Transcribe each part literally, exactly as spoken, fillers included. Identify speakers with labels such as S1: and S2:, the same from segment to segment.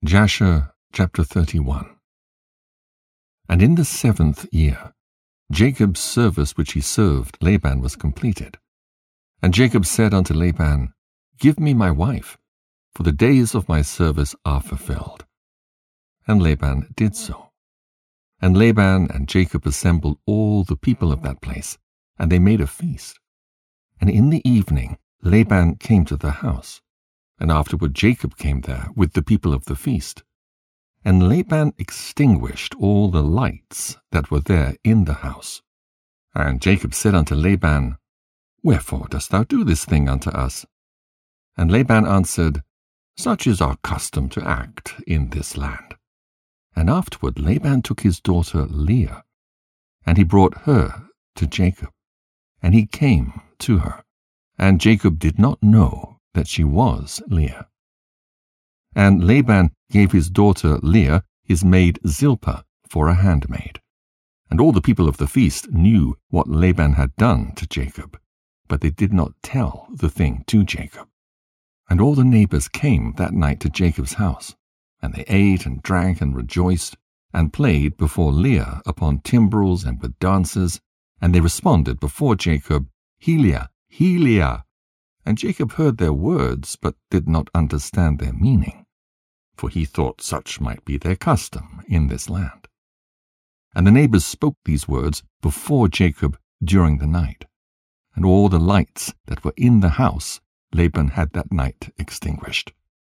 S1: Jasher chapter thirty-one. And in the seventh year, Jacob's service which he served Laban was completed. And Jacob said unto Laban, Give me my wife, for the days of my service are fulfilled. And Laban did so. And Laban and Jacob assembled all the people of that place, and they made a feast. And in the evening Laban came to the house, and afterward Jacob came there with the people of the feast. And Laban extinguished all the lights that were there in the house. And Jacob said unto Laban, Wherefore dost thou do this thing unto us? And Laban answered, Such is our custom to act in this land. And afterward Laban took his daughter Leah, and he brought her to Jacob. And he came to her, and Jacob did not know that she was Leah. And Laban gave his daughter Leah his maid Zilpah for a handmaid. And all the people of the feast knew what Laban had done to Jacob, but they did not tell the thing to Jacob. And all the neighbors came that night to Jacob's house, and they ate and drank and rejoiced, and played before Leah upon timbrels and with dances, and they responded before Jacob, Helia, Helia. And Jacob heard their words, but did not understand their meaning, for he thought such might be their custom in this land. And the neighbors spoke these words before Jacob during the night, and all the lights that were in the house Laban had that night extinguished.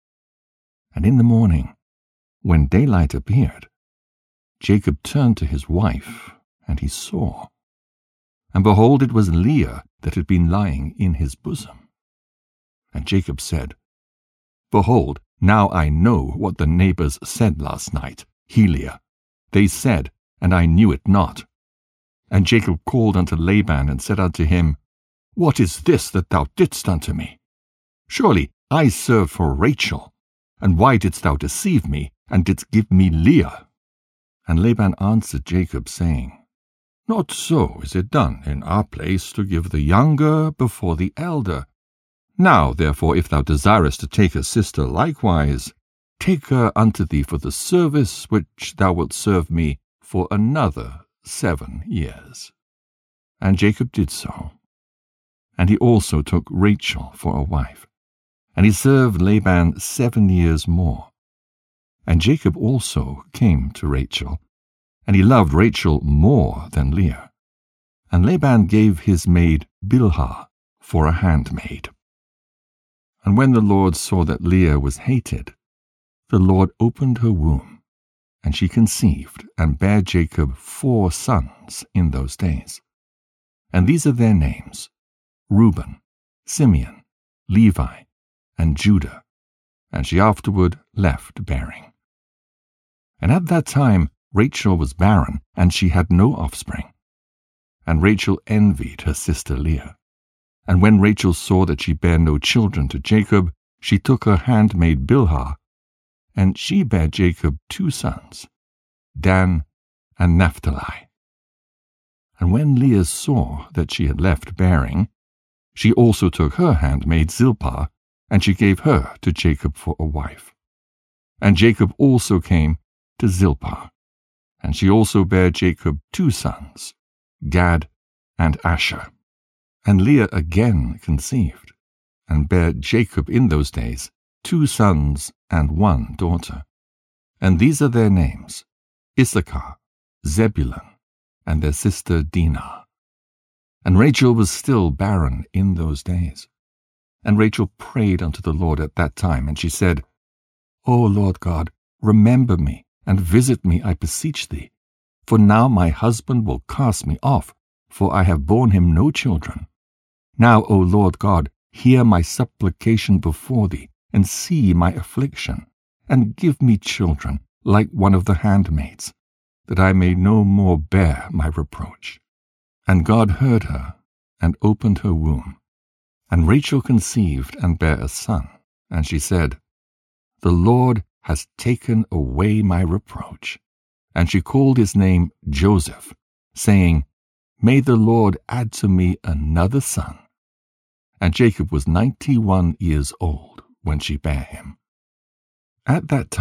S1: And in the morning, when daylight appeared, Jacob turned to his wife, and he saw, and behold, it was Leah that had been lying in his bosom. And Jacob said, Behold, now I know what the neighbors said last night, Helia. They said, and I knew it not. And Jacob called unto Laban, and said unto him, What is this that thou didst unto me? Surely I served for Rachel, and why didst thou deceive me, and didst give me Leah? And Laban answered Jacob, saying, Not so is it done in our place to give the younger before the elder. Now, therefore, if thou desirest to take a sister likewise, take her unto thee for the service which thou wilt serve me for another seven years. And Jacob did so. And he also took Rachel for a wife. And he served Laban seven years more. And Jacob also came to Rachel, and he loved Rachel more than Leah. And Laban gave his maid Bilhah for a handmaid. And when the Lord saw that Leah was hated, the Lord opened her womb, and she conceived, and bare Jacob four sons in those days. And these are their names, Reuben, Simeon, Levi, and Judah. And she afterward left bearing. And at that time Rachel was barren, and she had no offspring. And Rachel envied her sister Leah. And when Rachel saw that she bare no children to Jacob, she took her handmaid Bilhah, and she bare Jacob two sons, Dan and Naphtali. And when Leah saw that she had left bearing, she also took her handmaid Zilpah, and she gave her to Jacob for a wife. And Jacob also came to Zilpah, and she also bare Jacob two sons, Gad and Asher. And Leah again conceived, and bare Jacob in those days two sons and one daughter. And these are their names, Issachar, Zebulun, and their sister Dinah. And Rachel was still barren in those days. And Rachel prayed unto the Lord at that time, and she said, O Lord God, remember me, and visit me, I beseech thee. For now my husband will cast me off, for I have borne him no children. Now, O Lord God, hear my supplication before thee, and see my affliction, and give me children, like one of the handmaids, that I may no more bear my reproach. And God heard her, and opened her womb. And Rachel conceived, and bare a son. And she said, The Lord has taken away my reproach. And she called his name Joseph, saying, May the Lord add to me another son. And Jacob was ninety-one years old when she bare him. At that time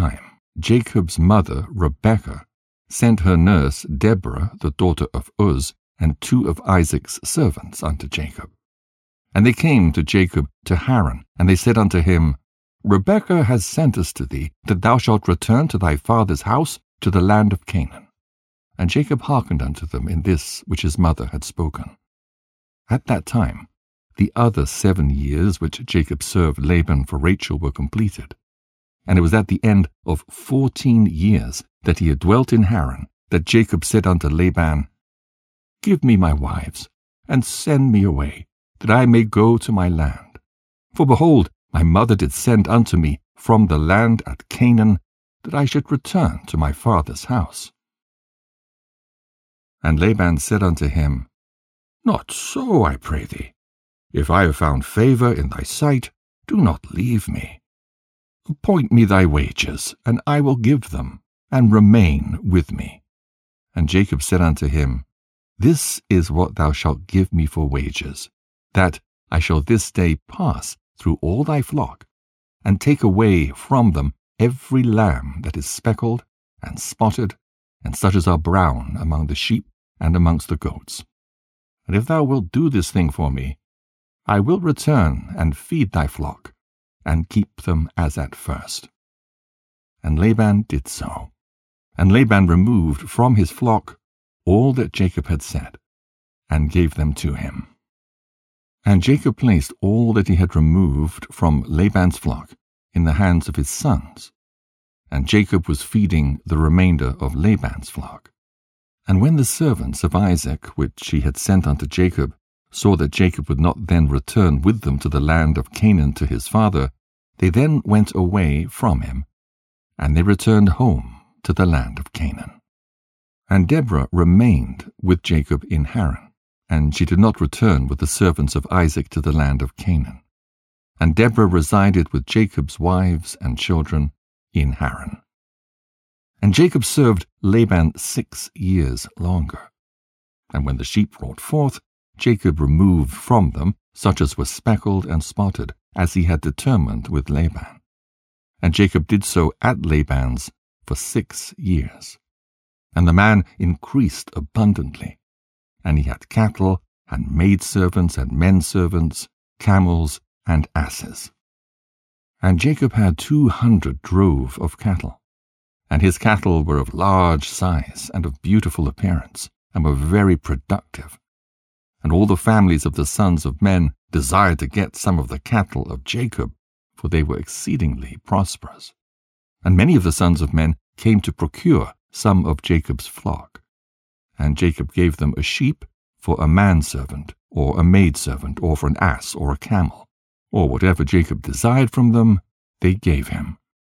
S1: Jacob's mother, Rebekah, sent her nurse, Deborah, the daughter of Uz, and two of Isaac's servants unto Jacob. And they came to Jacob to Haran, and they said unto him, Rebekah has sent us to thee, that thou shalt return to thy father's house, to the land of Canaan. And Jacob hearkened unto them in this which his mother had spoken. At that time, the other seven years which Jacob served Laban for Rachel were completed. And it was at the end of fourteen years that he had dwelt in Haran, that Jacob said unto Laban, Give me my wives, and send me away, that I may go to my land. For behold, my mother did send unto me from the land at Canaan, that I should return to my father's house. And Laban said unto him, Not so, I pray thee. If I have found favour in thy sight, do not leave me. Appoint me thy wages, and I will give them, and remain with me. And Jacob said unto him, This is what thou shalt give me for wages, that I shall this day pass through all thy flock, and take away from them every lamb that is speckled and spotted, and such as are brown among the sheep and amongst the goats. And if thou wilt do this thing for me, I will return and feed thy flock, and keep them as at first. And Laban did so. And Laban removed from his flock all that Jacob had said, and gave them to him. And Jacob placed all that he had removed from Laban's flock in the hands of his sons, and Jacob was feeding the remainder of Laban's flock. And when the servants of Isaac, which he had sent unto Jacob, saw that Jacob would not then return with them to the land of Canaan to his father, they then went away from him, and they returned home to the land of Canaan. And Deborah remained with Jacob in Haran, and she did not return with the servants of Isaac to the land of Canaan. And Deborah resided with Jacob's wives and children in Haran. And Jacob served Laban six years longer. And when the sheep brought forth, Jacob removed from them such as were speckled and spotted, as he had determined with Laban. And Jacob did so at Laban's for six years. And the man increased abundantly, and he had cattle, and maidservants, and menservants, camels, and asses. And Jacob had two hundred drove of cattle, and his cattle were of large size and of beautiful appearance, and were very productive. And all the families of the sons of men desired to get some of the cattle of Jacob, for they were exceedingly prosperous. And many of the sons of men came to procure some of Jacob's flock. And Jacob gave them a sheep for a manservant, or a maidservant, or for an ass, or a camel, or whatever Jacob desired from them, they gave him.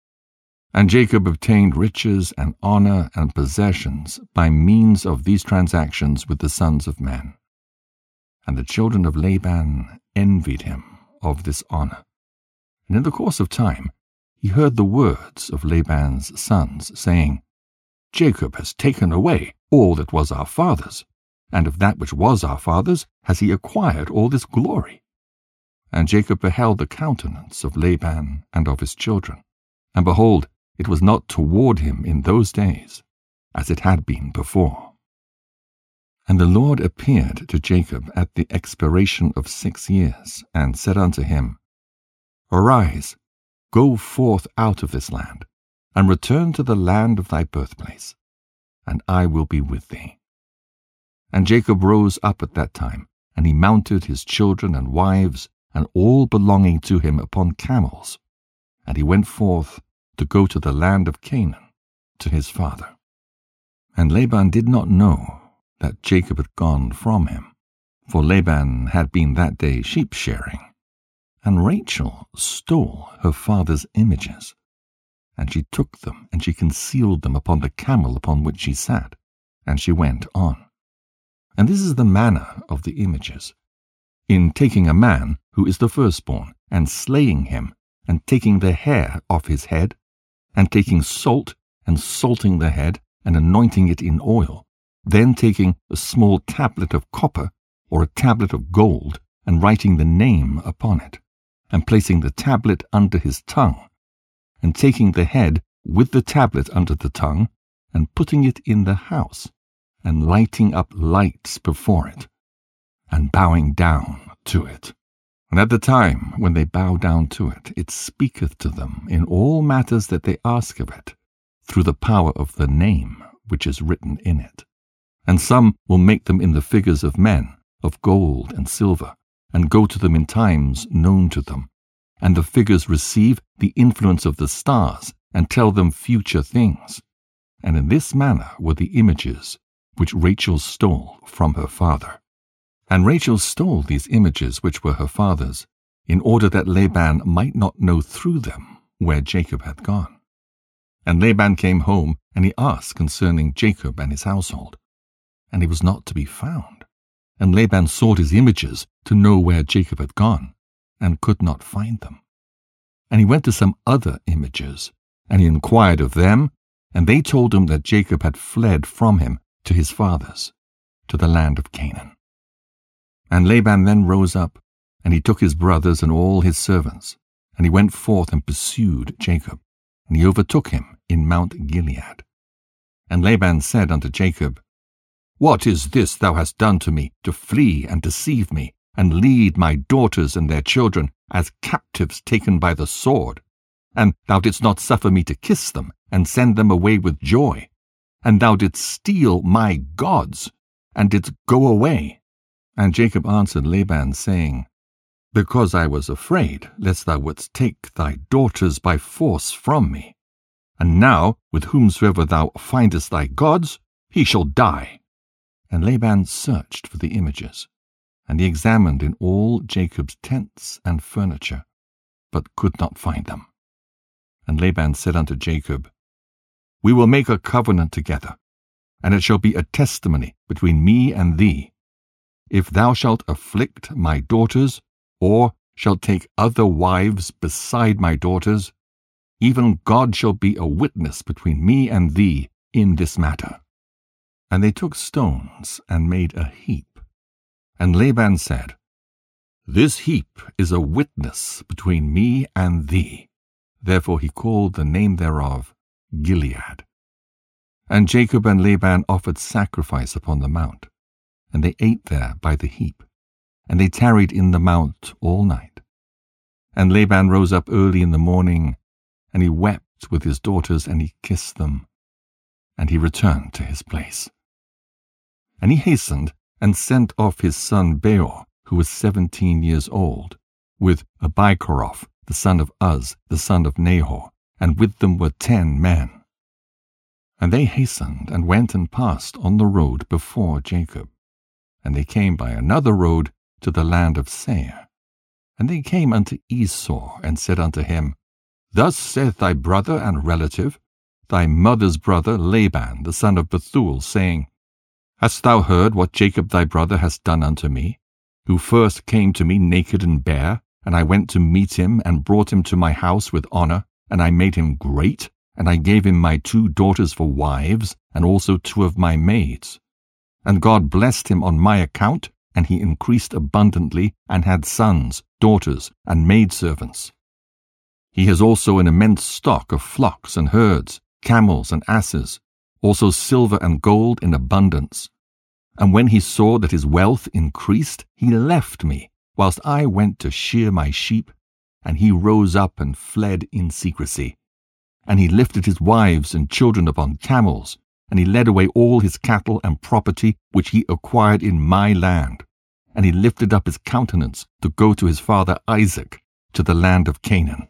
S1: And Jacob obtained riches and honor and possessions by means of these transactions with the sons of men. And the children of Laban envied him of this honor. And in the course of time he heard the words of Laban's sons, saying, Jacob has taken away all that was our father's, and of that which was our father's has he acquired all this glory. And Jacob beheld the countenance of Laban and of his children, and behold, it was not toward him in those days, as it had been before. And the Lord appeared to Jacob at the expiration of six years, and said unto him, Arise, go forth out of this land, and return to the land of thy birthplace, and I will be with thee. And Jacob rose up at that time, and he mounted his children and wives, and all belonging to him upon camels, and he went forth to go to the land of Canaan, to his father. And Laban did not know that Jacob had gone from him, for Laban had been that day sheep-shearing, and Rachel stole her father's images. And she took them, and she concealed them upon the camel upon which she sat, and she went on. And this is the manner of the images. In taking a man who is the firstborn, and slaying him, and taking the hair off his head, and taking salt, and salting the head, and anointing it in oil, then taking a small tablet of copper, or a tablet of gold, and writing the name upon it, and placing the tablet under his tongue, and taking the head with the tablet under the tongue, and putting it in the house, and lighting up lights before it, and bowing down to it. And at the time when they bow down to it, it speaketh to them in all matters that they ask of it, through the power of the name which is written in it. And some will make them in the figures of men, of gold and silver, and go to them in times known to them. And the figures receive the influence of the stars, and tell them future things. And in this manner were the images which Rachel stole from her father. And Rachel stole these images which were her father's, in order that Laban might not know through them where Jacob had gone. And Laban came home, and he asked concerning Jacob and his household. And he was not to be found. And Laban sought his images to know where Jacob had gone, and could not find them. And he went to some other images, and he inquired of them, and they told him that Jacob had fled from him to his fathers, to the land of Canaan. And Laban then rose up, and he took his brothers and all his servants, and he went forth and pursued Jacob, and he overtook him in Mount Gilead. And Laban said unto Jacob, What is this thou hast done to me, to flee and deceive me, and lead my daughters and their children as captives taken by the sword? And thou didst not suffer me to kiss them, and send them away with joy. And thou didst steal my gods, and didst go away. And Jacob answered Laban, saying, Because I was afraid, lest thou wouldst take thy daughters by force from me. And now, with whomsoever thou findest thy gods, he shall die. And Laban searched for the images, and he examined in all Jacob's tents and furniture, but could not find them. And Laban said unto Jacob, We will make a covenant together, and it shall be a testimony between me and thee. If thou shalt afflict my daughters, or shalt take other wives beside my daughters, even God shall be a witness between me and thee in this matter. And they took stones and made a heap. And Laban said, This heap is a witness between me and thee. Therefore he called the name thereof Gilead. And Jacob and Laban offered sacrifice upon the mount, and they ate there by the heap, and they tarried in the mount all night. And Laban rose up early in the morning, and he wept with his daughters, and he kissed them, and he returned to his place. And he hastened and sent off his son Beor, who was seventeen years old, with Abichoroth, the son of Uz, the son of Nahor, and with them were ten men. And they hastened and went and passed on the road before Jacob. And they came by another road to the land of Seir. And they came unto Esau, and said unto him, Thus saith thy brother and relative, thy mother's brother Laban, the son of Bethuel, saying, Hast thou heard what Jacob thy brother has done unto me, who first came to me naked and bare, and I went to meet him, and brought him to my house with honor, and I made him great, and I gave him my two daughters for wives, and also two of my maids. And God blessed him on my account, and he increased abundantly, and had sons, daughters, and maidservants. He has also an immense stock of flocks and herds, camels and asses, also silver and gold in abundance. And when he saw that his wealth increased, he left me, whilst I went to shear my sheep, and he rose up and fled in secrecy. And he lifted his wives and children upon camels, and he led away all his cattle and property which he acquired in my land. And he lifted up his countenance to go to his father Isaac, to the land of Canaan.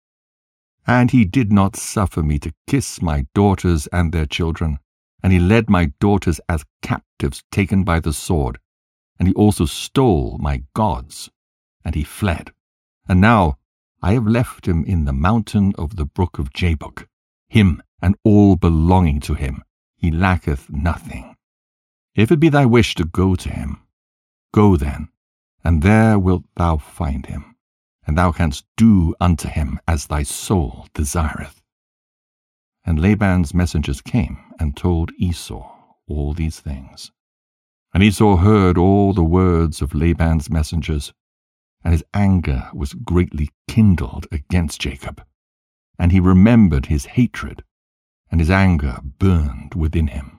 S1: And he did not suffer me to kiss my daughters and their children, and he led my daughters as captives taken by the sword, and he also stole my gods, and he fled. And now I have left him in the mountain of the brook of Jabbok, him and all belonging to him. He lacketh nothing. If it be thy wish to go to him, go then, and there wilt thou find him, and thou canst do unto him as thy soul desireth. And Laban's messengers came and told Esau all these things. And Esau heard all the words of Laban's messengers, and his anger was greatly kindled against Jacob. and he remembered his hatred, and his anger burned within him.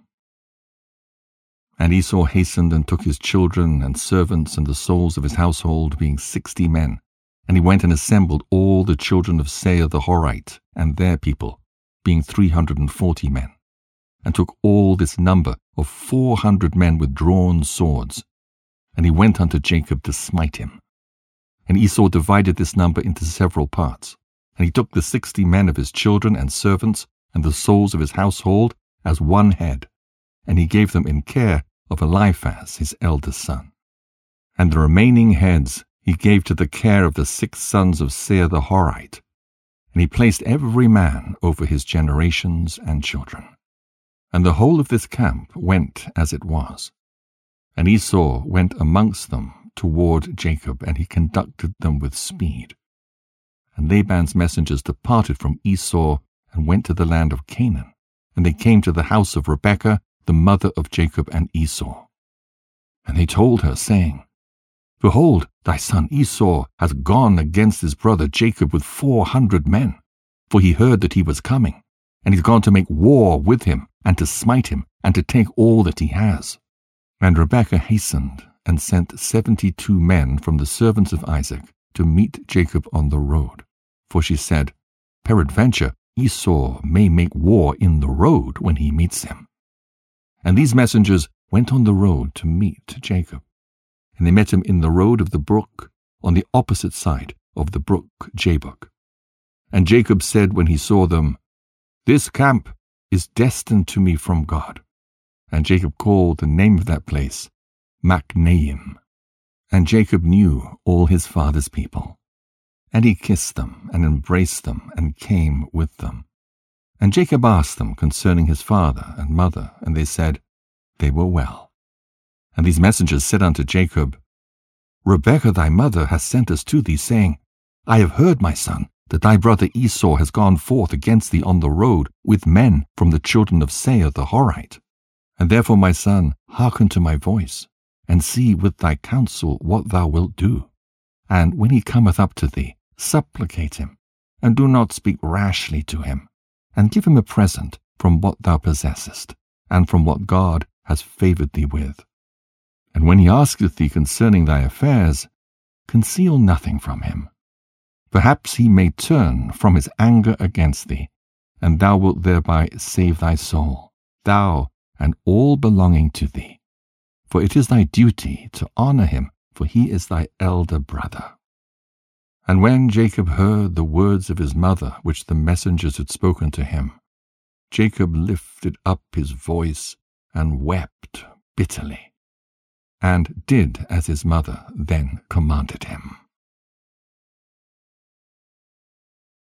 S1: And Esau hastened and took his children and servants and the souls of his household, being sixty men, and he went and assembled all the children of Seir the Horite and their people, being three hundred and forty men, and took all this number of four hundred men with drawn swords, and he went unto Jacob to smite him. And Esau divided this number into several parts, and he took the sixty men of his children and servants and the souls of his household as one head, and he gave them in care of Eliphaz his eldest son. And the remaining heads he gave to the care of the six sons of Seir the Horite, and he placed every man over his generations and children. And the whole of this camp went as it was. And Esau went amongst them toward Jacob, and he conducted them with speed. And Laban's messengers departed from Esau and went to the land of Canaan, and they came to the house of Rebekah, the mother of Jacob and Esau. And they told her, saying, Behold, thy son Esau has gone against his brother Jacob with four hundred men, for he heard that he was coming, and he's gone to make war with him, and to smite him, and to take all that he has. And Rebekah hastened, and sent seventy-two men from the servants of Isaac to meet Jacob on the road. For she said, Peradventure Esau may make war in the road when he meets him. And these messengers went on the road to meet Jacob. And they met him in the road of the brook, on the opposite side of the brook Jabbok. And Jacob said when he saw them, This camp is destined to me from God. And Jacob called the name of that place Machnaim. And Jacob knew all his father's people. And he kissed them, and embraced them, and came with them. And Jacob asked them concerning his father and mother, and they said, They were well. And these messengers said unto Jacob, Rebekah thy mother hath sent us to thee, saying, I have heard, my son, that thy brother Esau has gone forth against thee on the road with men from the children of Seir the Horite. And therefore, my son, hearken to my voice, and see with thy counsel what thou wilt do. And when he cometh up to thee, supplicate him, and do not speak rashly to him, and give him a present from what thou possessest, and from what God has favoured thee with. And when he asketh thee concerning thy affairs, conceal nothing from him. Perhaps he may turn from his anger against thee, and thou wilt thereby save thy soul, thou and all belonging to thee. For it is thy duty to honour him, for he is thy elder brother. And when Jacob heard the words of his mother, which the messengers had spoken to him, Jacob lifted up his voice and wept bitterly, and did as his mother then commanded him.